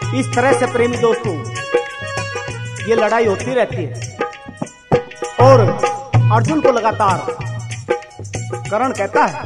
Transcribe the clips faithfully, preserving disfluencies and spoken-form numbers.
इस तरह से प्रेमी दोस्तों ये लड़ाई होती रहती है और अर्जुन को लगातार कर्ण कहता है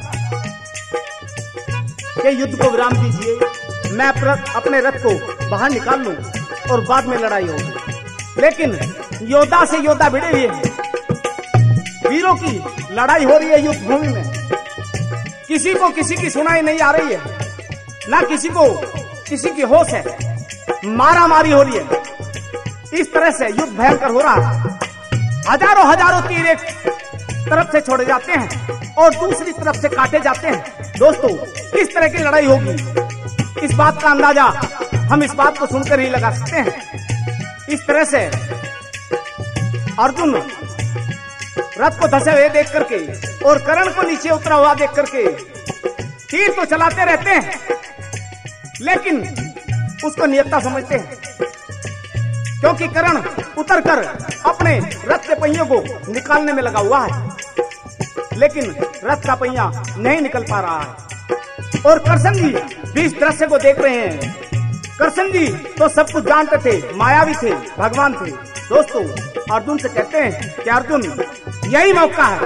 कि युद्ध को विराम दीजिए, मैं अपने रथ को बाहर निकाल लूं और बाद में लड़ाई होगी। लेकिन योद्धा से योद्धा भिड़े हुए हैं, वीरों की लड़ाई हो रही है युद्ध भूमि में, किसी को किसी की सुनाई नहीं आ रही है, ना किसी को किसी की होश है, मारा मारी हो रही है। इस तरह से युद्ध भयंकर हो रहा है, हजारों हजारों तीर एक तरफ से छोड़े जाते हैं और दूसरी तरफ से काटे जाते हैं। दोस्तों किस तरह की लड़ाई होगी, इस बात का अंदाजा हम इस बात को सुनकर ही लगा सकते हैं। इस तरह से अर्जुन रथ को धसे हुए देख करके और कर्ण को नीचे उतरा हुआ देख करके तीर तो चलाते रहते हैं, लेकिन उसको नियत्ता समझते हैं, क्योंकि कर्ण उतरकर अपने रथ के पहियों को निकालने में लगा हुआ है, लेकिन रथ का पहिया नहीं निकल पा रहा है। और कृष्ण जी भी इस दृश्य को देख रहे हैं। कृष्ण जी तो सब कुछ जानते थे, मायावी थे, भगवान थे। दोस्तों अर्जुन से कहते हैं कि अर्जुन यही मौका है,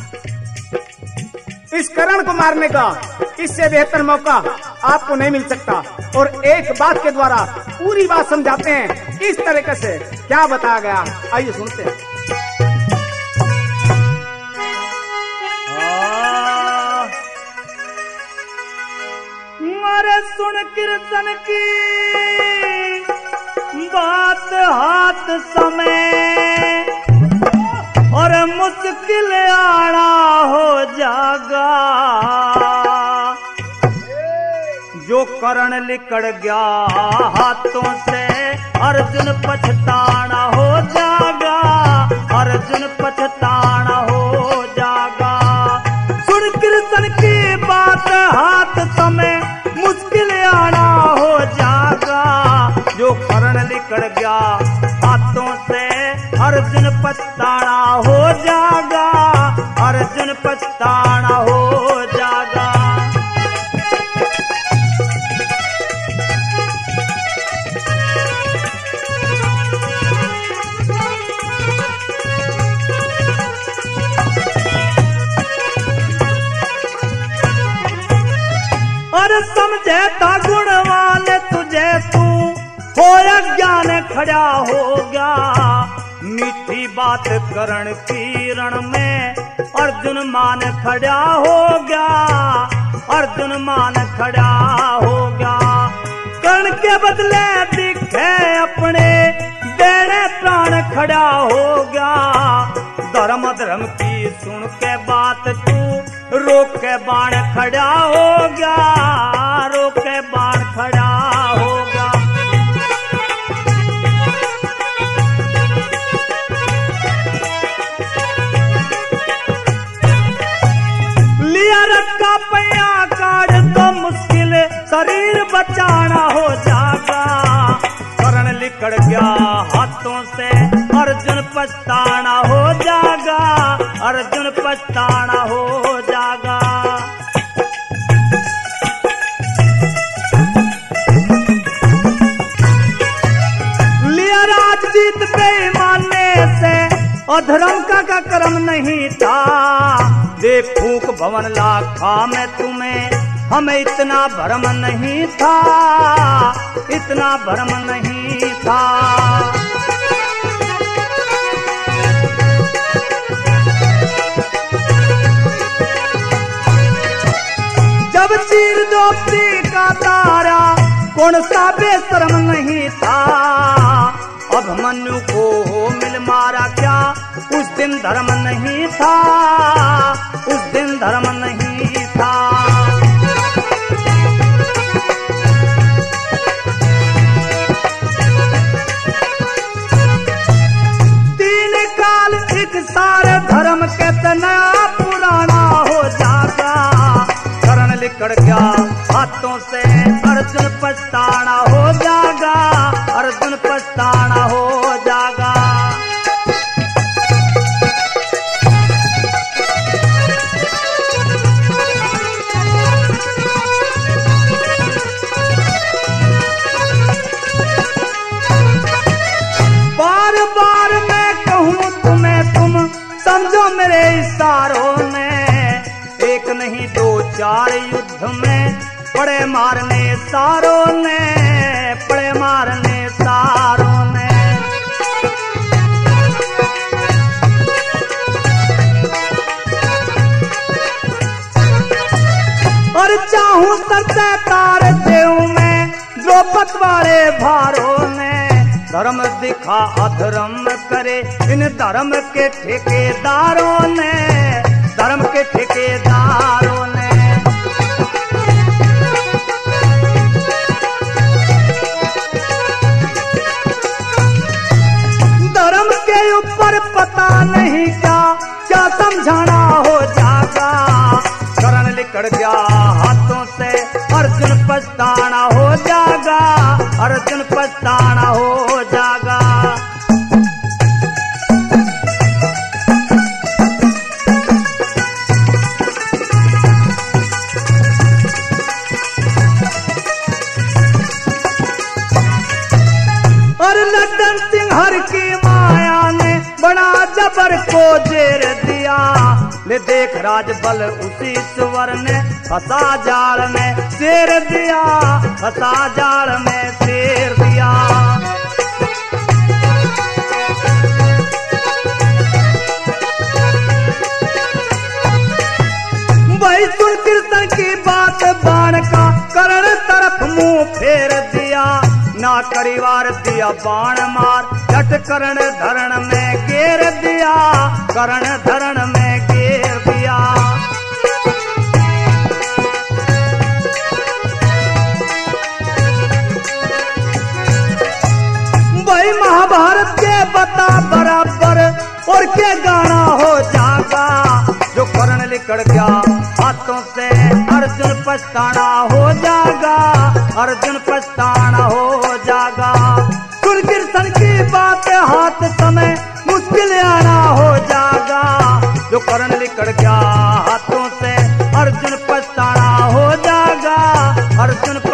इस कर्ण को मारने का इससे बेहतर मौका आपको नहीं मिल सकता। और एक बात के द्वारा पूरी बात समझाते हैं, इस तरीके से क्या बताया गया, आइए सुनते हैं। मारे सुन कीर्तन की बात हाथ समय और मुश्किल आना हो जागा, जो कर्ण लिकड़ गया हाथों से अर्जुन पछताना हो जागा, अर्जुन पछताना हो जागा। सुन कीर्तन की बात हाथ समय मुश्किल आना हो जागा, जो कर्ण लिकड़ गया हाथों से अर्जुन पछताना हो जागा, अर्जुन पछताना हो जागा। और समझे था गुण वाले तुझे तू हो अज्ञान खड़ा हो गया, मीठी बात कर्ण की रण में अर्जुन मान खड़ा हो गया, अर्जुन मान खड़ा हो गया। कर्ण के बदले दिखे अपने देने प्राण खड़ा हो गया, धर्म धर्म की सुन के बात तू रोक के बाण खड़ा हो गया, रोक के बाण खड़ा हो गया। लिया रथ का पहिया काट तो मुश्किल शरीर बचाना हो जागा, कर्ण लिकड़ गया हाथों से अर्जुन पछताना हो जागा, अर्जुन पछताना हो जागा। लिया राज जीत बेईमाने से अधर्म का, का कर्म नहीं था, दे फूक भवन लाखा में तुम्हें हमें इतना भ्रम नहीं था, इतना भ्रम नहीं था। जब चीर दोस्ती का तारा कौन सा बेशर्म नहीं था, अब मनु को मिल मारा क्या उस दिन धर्म नहीं था, उस दिन धर्म नहीं था। तीन काल एक सारे धर्म के नया पुराना हो जागा, कर्ण लिकड़ गया हाथों से अर्जुन पछताना हो जागा, अर्जुन पछताना हो जागा। हजार युद्ध में पड़े मारने सारों ने, पड़े मारने सारों ने। और चाहूं सरते तार देव में द्रौपद वाले भारों ने। धर्म दिखा अधर्म करे इन धर्म के ठेकेदारों ने, धर्म के ठेकेदारों ने। धर्म के ऊपर पता नहीं क्या क्या समझाना हो जागा। करण लिकड़ गया हाथों से अर्जुन पछताना हो जागा, अर्जुन पछताना हो जागा। और लड्डन सिंह हर की माया ने बड़ा जबर को जेर दिया। ले देख राजबल उसी सुवर ने फंसा जाल में शेर दिया, फंसा जाल में शेर दिया। वही सुन कीर्तन की बात बाण का करण तरफ मुंह फेर दिया। ना करीवार दिया बाण मार झट करण धरण में घेर दिया, करण धरण में घेर दिया। वही महाभारत के बता बराबर और के गाना हो जागा। जो करण लिकड़ गया हाथों से अर्जुन पछताना हो जागा, अर्जुन पछताना हो जागा। सुन कीर्तन की बात हाथ समय मुश्किल आना हो जागा। जो करण लिकड़ गया हाथों से अर्जुन पछताना हो जागा, अर्जुन